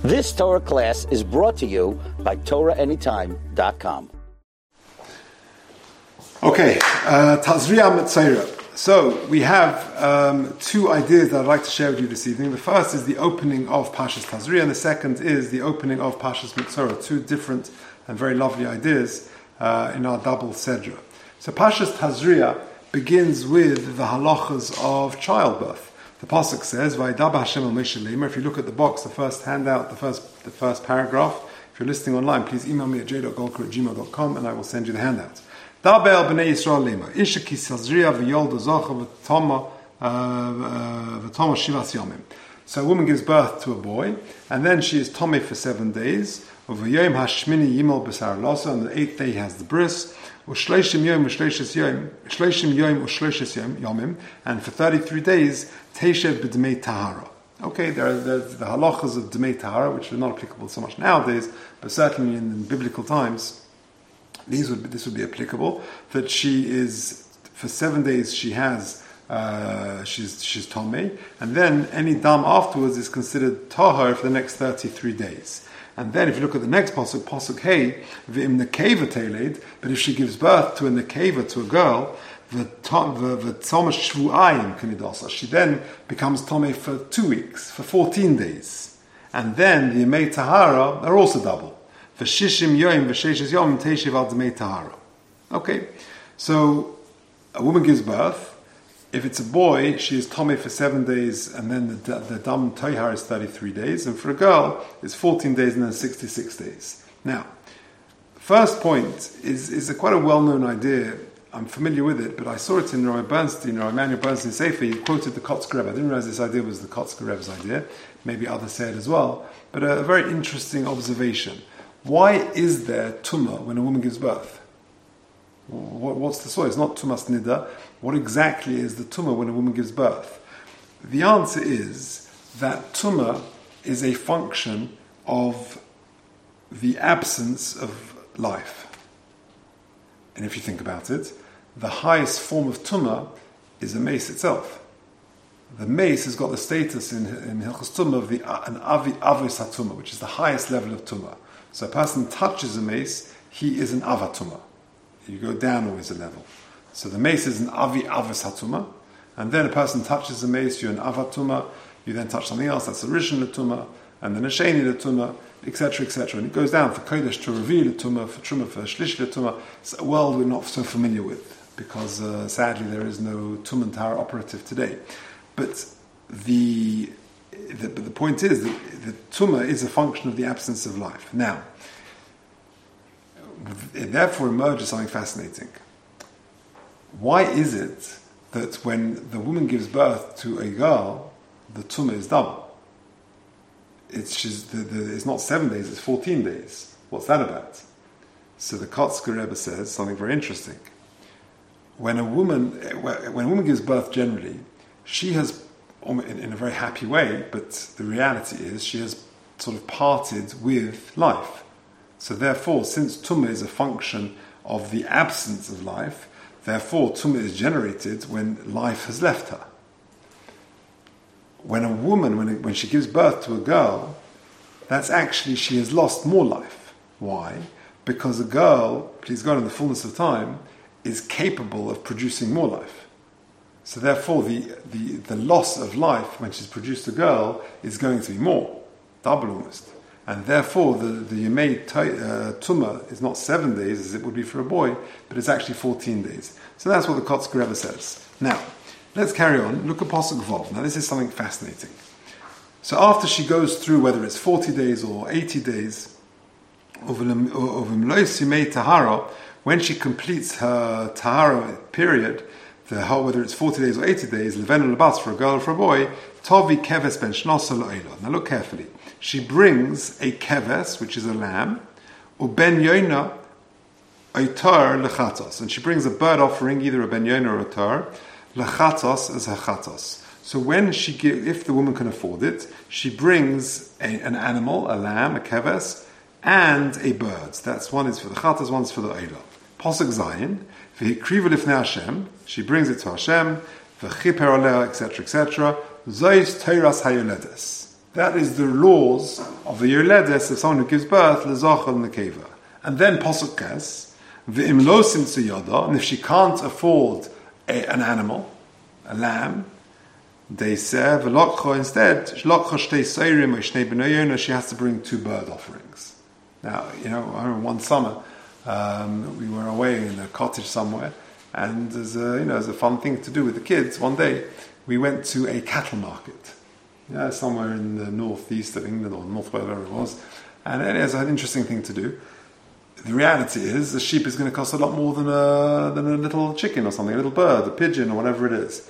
This Torah class is brought to you by TorahAnytime.com. Okay, Tazria Metzora. So we have two ideas that I'd like to share with you this evening. The first is the opening of Pashas Tazria, and the second is the opening of Pashas Metzora. Two different and very lovely ideas in our double Sedra. So Pashas Tazria begins with the halachas of childbirth. The pasuk says, "Vayidaba Hashem al Moshe Leimer." If you look at the box, the first handout, the first paragraph. If you're listening online, please email me at j.golker@gmail.com and I will send you the handout. Daber el bnei Yisrael Leimer. Isha ki Tazria v'yolda zocha v'toma shivas yomim. So a woman gives birth to a boy, and then she is tomei for 7 days. V'yom hashmini yimol b'sar losa. On the 8th day he has the bris. U'shleishim yom yomim, and for 33 days teishev b'dmei tahara. Okay, there's the halachas of dmei tahara, which are not applicable so much nowadays, but certainly in biblical times, this would be applicable. That she is for 7 days she's tomei, and then any dam afterwards is considered tahar for the next 33 days. And then if you look at the next pasuk hey, v'im nekeva teled, but if she gives birth to a nekeva, to a girl, v'tzomash shvu'ayim kanidasa, she then becomes tomei for 2 weeks, for 14 days. And then the yemei tahara are also double. V'shishim yoim v'sheshes yom teishiv al d'mei tahara. Okay, so a woman gives birth. If it's a boy, she is tomei for 7 days, and then the dam toihar is 33 days, and for a girl, it's 14 days and then 66 days. Now, first point is quite a well-known idea. I'm familiar with it, but I saw it in Rabbi Bernstein, or Emmanuel Bernstein Sefer. He quoted the Kotzker Rebbe. I didn't realize this idea was the Kotzker Rebbe's idea. Maybe others say it as well. But a very interesting observation. Why is there tumah when a woman gives birth? What's the story? It's not tumas nida. What exactly is the tumah when a woman gives birth? The answer is that tumah is a function of the absence of life. And if you think about it, the highest form of tumah is a mace itself. The mace has got the status in Hilchos Tumah of an avos hatumah, which is the highest level of tumah. So a person touches a mace, he is an avatumah. You go down always a level. So the mace is an avos hatumah, and then a person touches the mace, you're an avatumah. You then touch something else, that's a rishon l'tumah, and then a sheni l'tumah, etc., etc. And it goes down for kodesh to reveal l'tumah, for truma, for shlish l'tumah. It's a world we're not so familiar with, because sadly there is no tumah and tahara operative today. But the point is that the tumah is a function of the absence of life. Now, it therefore emerges something fascinating. Why is it that when the woman gives birth to a girl, the tumah is double? It's not 7 days, it's 14 days. What's that about? So the Kotzker Rebbe says something very interesting. When a woman gives birth generally, she has, in a very happy way, but the reality is she has sort of parted with life. So therefore, since tumah is a function of the absence of life, therefore tumah is generated when life has left her. When a woman, when she gives birth to a girl, that's actually, she has lost more life. Why? Because a girl, please God, in the fullness of time, is capable of producing more life. So therefore, the loss of life when she's produced a girl is going to be more, double almost. And therefore, the Yemei Tumah is not 7 days as it would be for a boy, but it's actually 14 days. So that's what the Kotzker Rebbe says. Now, let's carry on. Look at Pasuk Vov. Now, this is something fascinating. So after she goes through, whether it's 40 days or 80 days, of Yemei Tahara, when she completes her Tahara period, whether it's 40 days or 80 days, Leven Labas for a girl or for a boy, Tovi Keves Ben Shnosa Lo'ela. Now look carefully. She brings a keves, which is a lamb, uben yona oitar lechatos, and she brings a bird offering, either a ben yona or a tar, lechatos as her chatos. So when if the woman can afford it, she brings an animal, a lamb, a keves, and a bird. That's one is for the chatos, one is for the oila. Pasuk Zayin, v'hikrivu lifnei Hashem, she brings it to Hashem, v'chiper aleh, etc., etc. Zois teiras hayoledes. That is the laws of the Yerledes of someone who gives birth, Lezachal Nekeva. And then Pasuk Ches, V'im lo simtzu yoda, and if she can't afford an animal, a lamb, they say, V'lokcha, instead, Shlokcha shtei seirim or shnei b'noyona, she has to bring 2 bird offerings. Now, I remember one summer, we were away in a cottage somewhere, and there's a fun thing to do with the kids. One day, we went to a cattle market. Somewhere in the northeast of England or northwest, wherever it was. And it is an interesting thing to do. The reality is, a sheep is going to cost a lot more than a little chicken or something, a little bird, a pigeon or whatever it is.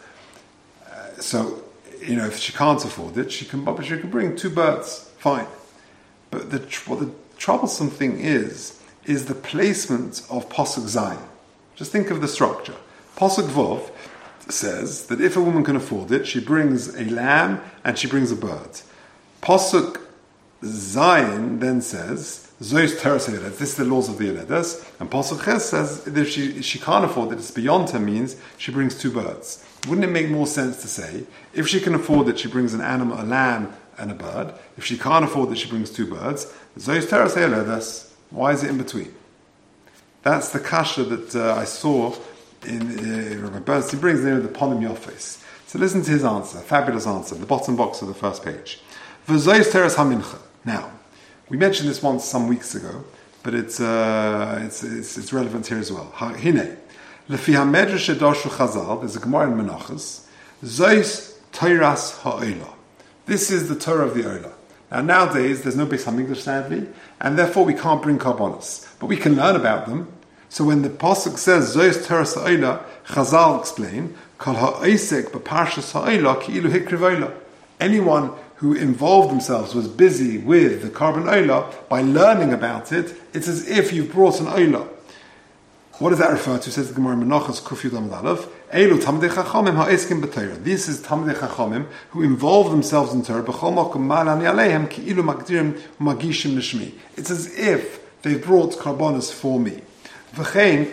So, if she can't afford it, she can bring 2 birds, fine. But what the troublesome thing is the placement of Pasuk Zayin. Just think of the structure. Pasuk Vov says that if a woman can afford it, she brings a lamb and she brings a bird. Pasuk Zayin then says, Zois Teres Yoledes, this is the laws of the Yoledes, and Pasuk Ches says that if she can't afford it, it's beyond her means, she brings 2 birds. Wouldn't it make more sense to say, if she can afford it, she brings an animal, a lamb and a bird. If she can't afford it, she brings 2 birds. Zois Teres Yoledes, why is it in between? That's the kasha that I saw in Rabbi Bernstein brings the name of the Ponim Yofes. So listen to his answer, fabulous answer, the bottom box of the first page. V'zois teres hamincha. Now, we mentioned this once some weeks ago, but it's relevant here as well. Hine, lefi hamedrash shedarshu Chazal, there's a Gemara in Menachos, zois teiras ha'olah. This is the Torah of the Olah. Now nowadays there's no Beis Hamikdash sadly, and therefore we can't bring karbonos, but we can learn about them. So when the pasuk says Zois Teres Ha'olah, Chazal explain Kol ha'osek b'parshas ha'olah ki'ilu hikriv olah. Anyone who involved themselves was busy with the carbon olah by learning about it. It's as if you've brought an olah. What does that refer to? Says the Gemara Menachos Kuf Yud Amud Aleph. Elu Talmidei Chachamim ha'eskim b'Torah. This is Talmidei Chachamim who involve themselves in Torah. B'chol makom malani aleihem ki'ilu magdirim magishim l'shmi. It's as if they've brought karbonos for me. And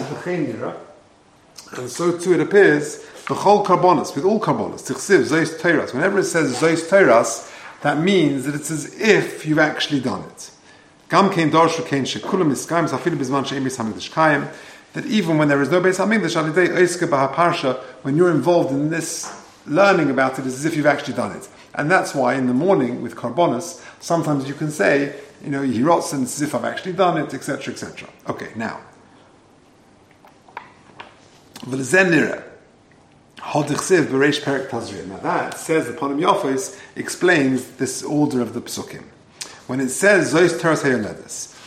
so too it appears, b'chol karbonos, with all karbonos, tichsiv, zois teiras. Whenever it says zois teiras, that means that it's as if you've actually done it. Gam kein darshu kein shekulam iskayim zafilu bizman she'em Beis Hamikdash kayim. That even when there is no Beis Hamikdash, alidei oiske b'haparsha, when you're involved in this learning about it, it's as if you've actually done it. And that's why in the morning with karbonos, sometimes you can say, Yehirotzen, it's as if I've actually done it, etc., etc. Okay, now. Now that says the Ponim Yofes explains this order of the psukim. When it says Zois Teres Ha'yoledes,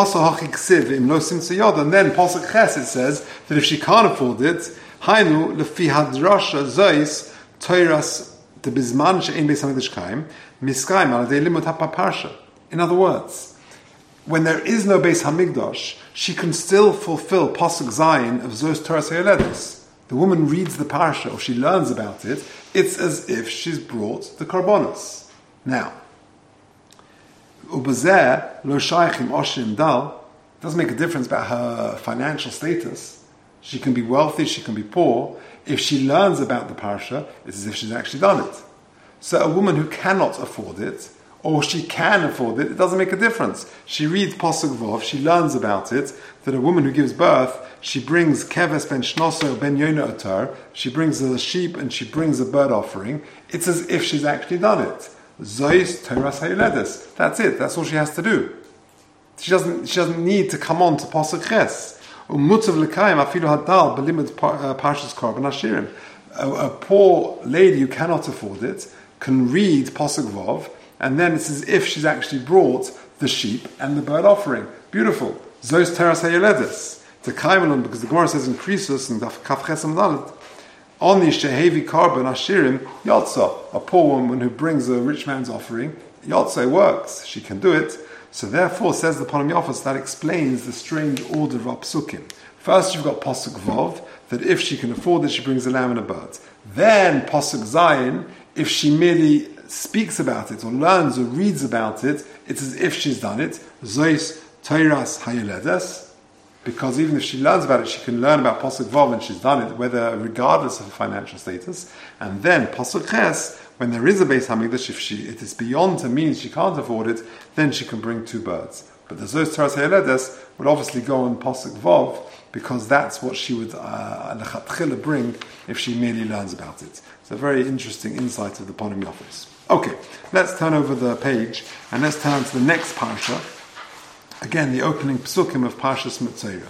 and then Pasuk Ches it says that if she can't afford it, Hainu lefi hadrasha Zois Teres de bizman she'ein Beis Hamikdash kayim miskayim al yedei limud haparsha. In other words, when there is no Beis Hamikdash, she can still fulfill Pasuk Zayin of Zois Teres Ha'yoledes. The woman reads the parsha or she learns about it, it's as if she's brought the karbonos. Now, Ubazeh lo shaychim oshim dal doesn't make a difference about her financial status. She can be wealthy, she can be poor. If she learns about the parsha, it's as if she's actually done it. So a woman who cannot afford it, or she can afford it, it doesn't make a difference. She reads Pasuk Vov, she learns about it, that a woman who gives birth, she brings keves ben shnoso ben yona otar, she brings a sheep and she brings a bird offering. It's as if she's actually done it. Zois Teras Ha'yoledes. That's it. That's all she has to do. She doesn't need to come on to Pasuk Ches. Umutzav lekayim afilu hadal belimud parshas korban hashirim. A poor lady who cannot afford it can read Pasuk Vov, and then it's as if she's actually brought the sheep and the bird offering. Beautiful. Zois Teras Ha'yoledes. The Kaimelon, because the Gemara says in Krisus and Kaf Chesam Dalet, Oni shehevi karban ashirim yotza. A poor woman who brings a rich man's offering, yotza works. She can do it. So therefore, says the Ponim Yofes, that explains the strange order of Psukim. First, you've got Pasuk Vov, that if she can afford it, she brings a lamb and a bird. Then Pasuk Zayin, if she merely speaks about it or learns or reads about it, it's as if she's done it. Zois Teiras Ha'yoledes. Because even if she learns about it, she can learn about Pasuk Vav and she's done it, whether regardless of her financial status. And then Pasuk Ches, When there is a Beis Hamikdash, if it is beyond her means, she can't afford it, then she can bring 2 birds. But the Zos Toras Hayaledes would obviously go on Pasuk Vav, because that's what she would lechatchila bring if she merely learns about it. It's a very interesting insight of the Ponim Yafos. Okay, let's turn over the page and let's turn to the next parsha. Again, the opening psukim of Parshas Metzora.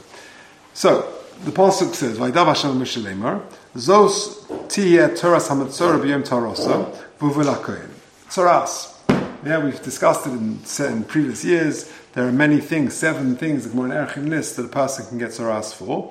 So the pasuk says, "Vaydav Hashem Moshe Lemar, Zos tiyeh Toras HaMetzora b'yom Tarosa v'uvel HaKohen." Tzoras. Yeah, we've discussed it in previous years. There are many things, 7 things, the Gemara in Erechim list that a person can get tzoras for.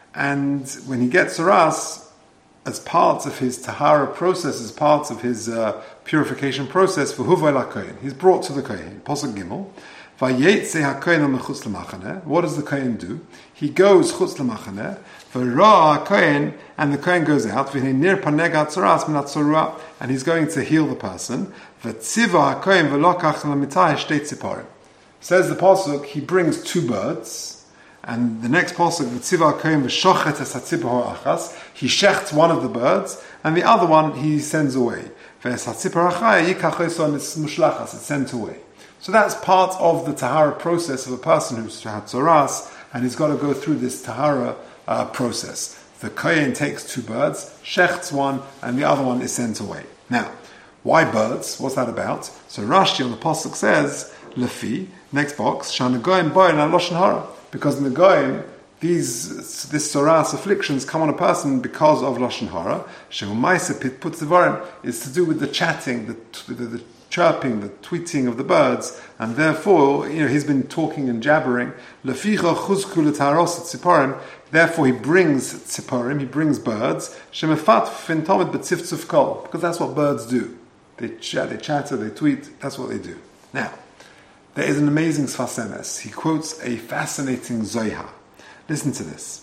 And when he gets tzoras, as part of his tahara process, as part of his purification process, v'huvel HaKohen, he's brought to the Kohen. Pasuk Gimel. Vayetze HaKohen al-mechutz l'machaneh. What does the Kohen do? He goes chutz l'machaneh, v'ra HaKohen, and the Kohen goes out, v'hnei nir paneg ha'tzoras min ha'tzorua, and he's going to heal the person. V'tziva HaKohen v'lokach l'mitah shtei tziporim. Says the pasuk, he brings 2 birds, and the next pasuk, v'tziva HaKohen v'shochet es hatzipor achas, he shechts one of the birds, and the other one he sends away. V'es hatzipor achaya yikach oson es mushlachas, it's sent away. So that's part of the tahara process of a person who's had tzoras, and he's got to go through this tahara process. The Kohen takes 2 birds, shechts one, and the other one is sent away. Now, why birds? What's that about? So Rashi on the pasuk says, Lefi, next box, Shanagoyim boyin al lashon hara, because in the Goyim, this tzoras afflictions come on a person because of lashon hara. Shehumaisa pit putzivarim is to do with the chatting, the chirping, the tweeting of the birds, and therefore, he's been talking and jabbering. Leficha chuzku l'taros tziporim. Therefore, he brings tziporim, he brings birds. Shemefat fintomid b'tziftzuf kol, because that's what birds do. They chatter, they tweet. That's what they do. Now, there is an amazing Sfas Emes. He quotes a fascinating Zohar. Listen to this.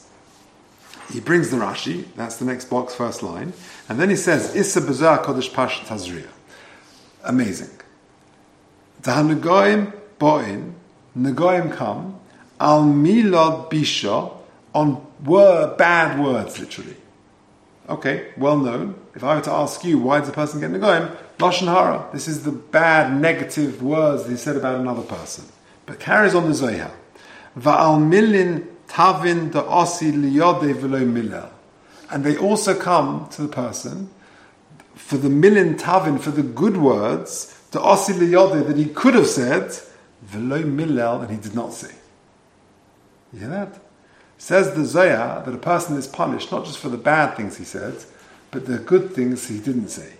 He brings the Rashi. That's the next box, first line, and then he says, "Issa b'Zohar kodesh parshat Tazria." Amazing. Negoim bo'in, Negoim come, al milad bisha, on bad words, literally. Okay, well known. If I were to ask you, why does a person get Negoim? Lashon hara. This is the bad, negative words that he said about another person. But carries on the Zohar. Va'al milin tavin da osi liyode v'lo milel. And they also come to the person for the milin tavin, for the good words, the osi liyode that he could have said, v'lo milel, and he did not say. You hear that? Says the Zohar that a person is punished not just for the bad things he said, but the good things he didn't say.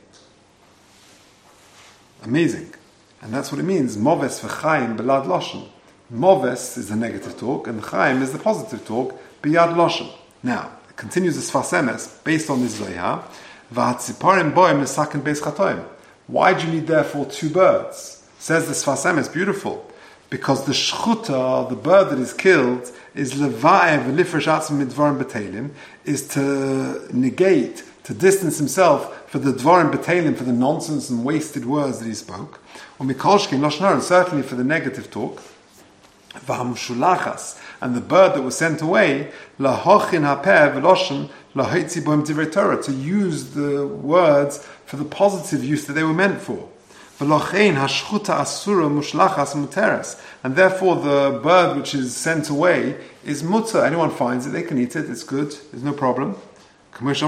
Amazing. And that's what it means. Moves v'chaim belad loshen. Moves is the negative talk, and chaim is the positive talk, biyad loshen. Now, it continues the Sfas Emes, based on this Zohar. V'hatziparim boim nesaken beis chatoim. Why do you need therefore 2 birds? Says the Sfas Emes, beautiful. Because the shchuta, the bird that is killed, is leva'e v'lifresh atzim midvarim b'teilim, is to negate, to distance himself for the dvarim b'teilim, for the nonsense and wasted words that he spoke. Or mikolshkin lashon hara, and certainly for the negative talk. V'hamushulachas, and the bird that was sent away, lahochin hapeh v'loshen lahoitzi boim divrei Torah, to use the words for the positive use that they were meant for. V'lochein hashchuta asura mushlachas muteres, and therefore the bird which is sent away is mutter. Anyone finds it, they can eat it. It's good. There's no problem. It's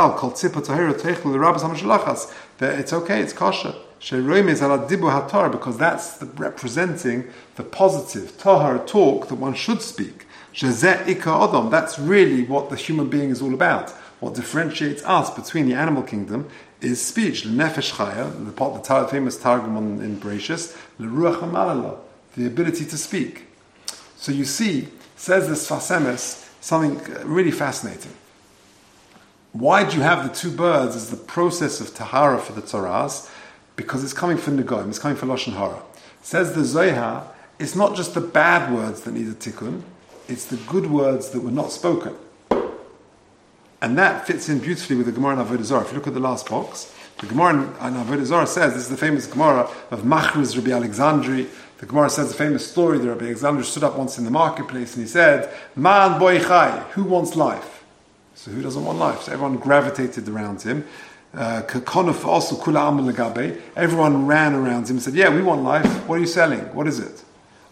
okay. It's kosher. Because that's representing the positive tahar talk that one should speak. That's really what the human being is all about. What differentiates us between the animal kingdom is speech. Nefesh chaya, the famous targum in Bereshis, l'ruach ha'malala, the ability to speak. So you see, says the Sfas Emes, something really fascinating. Why do you have the 2 birds as the process of tahara for the tzoras? Because it's coming for Negoim, it's coming for Lashon Hara. Says the Zohar, it's not just the bad words that need a tikkun, it's the good words that were not spoken. And that fits in beautifully with the Gemara in Avodah Zarah. If you look at the last box, the Gemara in Avodah Zarah says, this is the famous Gemara of Machriz Rabbi Alexandri. The Gemara says the famous story that Rabbi Alexandri stood up once in the marketplace and he said, Man boy chai, who wants life? So who doesn't want life? So everyone gravitated around him. Everyone ran around him and said, yeah, we want life. What are you selling? What is it?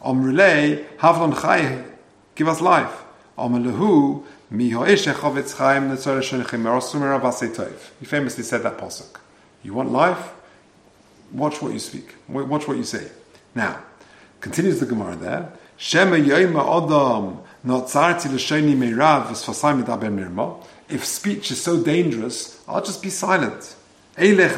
Give us life. He famously said that pasuk. You want life? Watch what you speak. Watch what you say. Now, continues the Gemara there. If speech is so dangerous, I'll just be silent. I'm going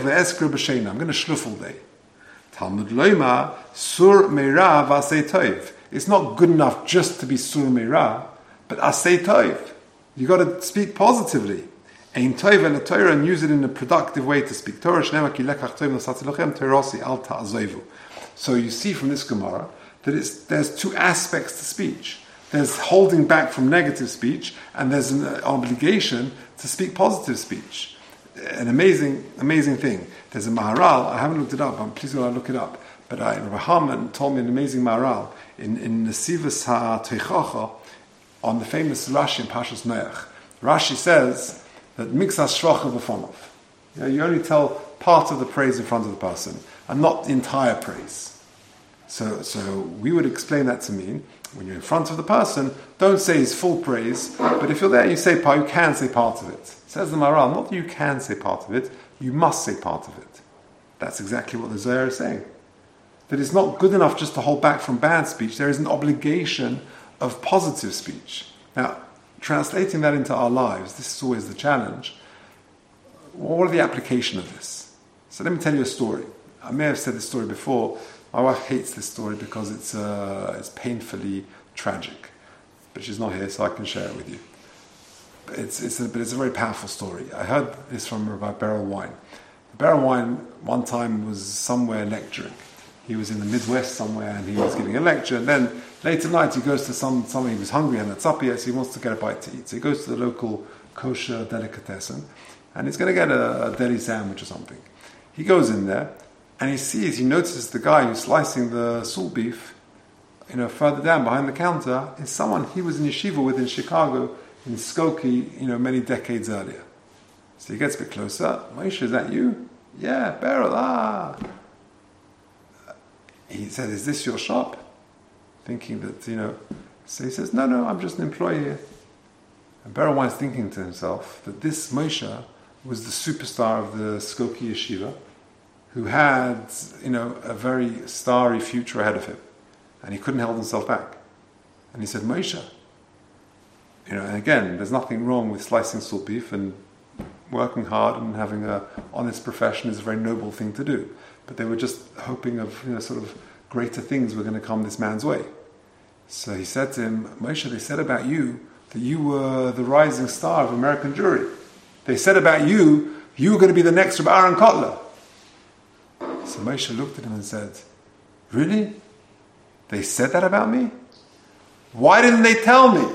to shluff all day. Talmud loima sur meira v'asei toiv. It's not good enough just to be sur meira, but asei toiv. You got to speak positively. Ein toiv el Torah, and use it in a productive way to speak. Torah shnema ki lekach toiv nosatzi lochem terosi al ta'azovu. So you see from this Gemara that there's two aspects to speech. There's holding back from negative speech, and there's an obligation to speak positive speech. An amazing thing. There's a Maharal, I haven't looked it up, please go look it up, but Rabbi Harman told me an amazing Maharal in Nesivas HaTeichacha on the famous Rashi in Pashas Noach. Rashi says that Miksas Shvacha B'fonov. You only tell part of the praise in front of the person, and not the entire praise. So we would explain that to mean, when you're in front of the person, don't say his full praise, but if you're there, you can say part of it. Says the Maharal, not that you can say part of it, you must say part of it. That's exactly what the Zohar is saying. That it's not good enough just to hold back from bad speech, there is an obligation of positive speech. Now, translating that into our lives, this is always the challenge. What are the application of this? So let me tell you a story. I may have said this story before. My wife hates this story because it's painfully tragic. But she's not here, so I can share it with you. But it's a very powerful story. I heard this from Rabbi Beryl Wine. Beryl Wine one time was somewhere lecturing. He was in the Midwest somewhere and he was giving a lecture. And then late at night he goes to somewhere, he was hungry and it's up here, so he wants to get a bite to eat. So he goes to the local kosher delicatessen and he's going to get a deli sandwich or something. He goes in there and he notices the guy who's slicing the salt beef, further down behind the counter is someone he was in yeshiva with in Chicago, in Skokie, many decades earlier. So he gets a bit closer. Moshe, is that you? Yeah, Beryl, He said, is this your shop? Thinking that, So he says, no, I'm just an employee here. And Beryl Wine's thinking to himself that this Moshe was the superstar of the Skokie yeshiva, who had, a very starry future ahead of him. And he couldn't hold himself back. And he said, Moshe. And again, there's nothing wrong with slicing salt beef, and working hard and having an honest profession is a very noble thing to do. But they were just hoping of, sort of greater things were going to come this man's way. So he said to him, Moshe, they said about you that you were the rising star of American Jewry. They said about you were going to be the next Rabbi Aaron Kotler. So Moshe looked at him and said, really? They said that about me? Why didn't they tell me?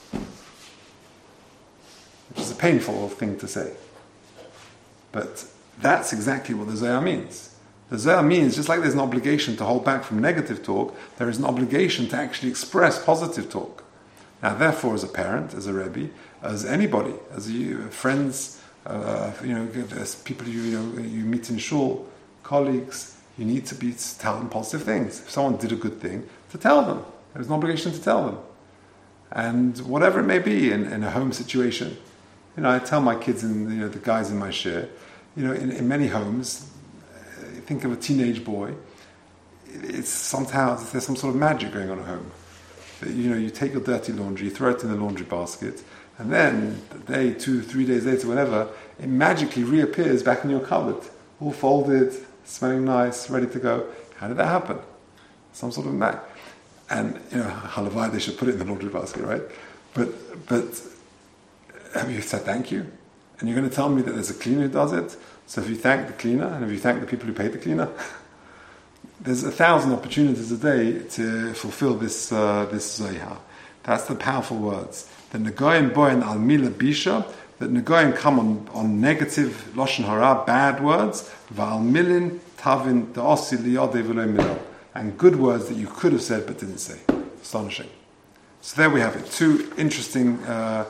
Which is a painful thing to say. But that's exactly what the Zohar means. The Zohar means, just like there's an obligation to hold back from negative talk, there is an obligation to actually express positive talk. Now, therefore, as a parent, as a Rebbe, as anybody, as friends, as people you meet in shul, colleagues, you need to tell them positive things. If someone did a good thing, to tell them. There's an obligation to tell them. And whatever it may be in a home situation. I tell my kids and the guys in my share, in many homes, think of a teenage boy, there's some sort of magic going on at home. You take your dirty laundry, you throw it in the laundry basket, and then the day, 2-3 days later, whenever, it magically reappears back in your cupboard, all folded, smelling nice, ready to go. How did that happen? Some sort of magic. And, halavai, they should put it in the laundry basket, right? But have you said thank you? And you're going to tell me that there's a cleaner who does it? So if you thank the cleaner, and if you thank the people who pay the cleaner, there's 1,000 opportunities a day to fulfill this Zohar. That's the powerful words. The Negoyim boin al mila bisha, that Negoyim come on negative lashon hara, bad words, va'al milin tavin da'osi liyodei v'lo milo, and good words that you could have said but didn't say. Astonishing. So there we have it. Two interesting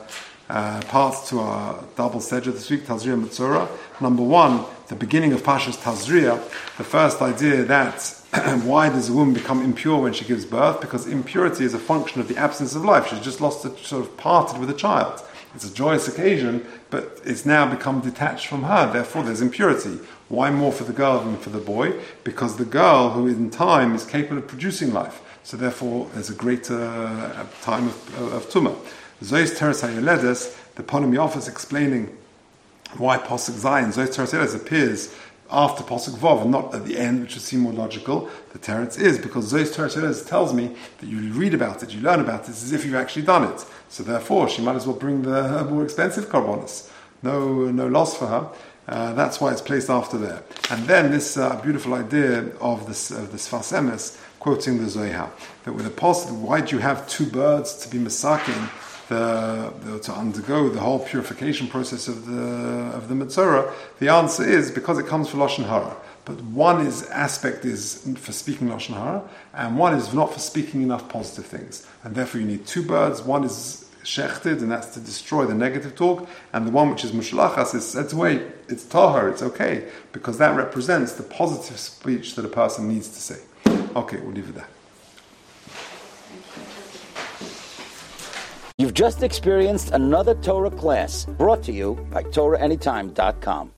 parts to our double Seder this week, Tazria Metzora. Number one, the beginning of Pashas Tazria, the first idea that why does a woman become impure when she gives birth? Because impurity is a function of the absence of life. She's just sort of parted with a child. It's a joyous occasion, but it's now become detached from her. Therefore, there's impurity. Why more for the girl than for the boy? Because the girl, who in time is capable of producing life. So therefore, there's a greater time of tumah. Zois Teres HaYoledes, the Ponim Yafas explaining why Pasuk Zayin, Zois Teres HaYoledes appears after Pasuk Vav and not at the end, which would seem more logical. The teretz is because Zois Teres HaYoledes tells me that you read about it, you learn about it as if you've actually done it. So therefore, she might as well bring the more expensive korbanos. No loss for her. That's why it's placed after there. And then this beautiful idea of this Sfas Emes, quoting the Zohar, that with a pasuk, why do you have two birds to be masakin, to undergo the whole purification process of the Metzora? The answer is because it comes from Lashon Hara. But one aspect is for speaking Lashon Hara, and one is not for speaking enough positive things. And therefore you need two birds. One is shechted, and that's to destroy the negative talk, and the one which is mushlachas is said to wait, it's tahar, it's okay, because that represents the positive speech that a person needs to say. Okay, we'll leave it there. You've just experienced another Torah class brought to you by TorahAnytime.com.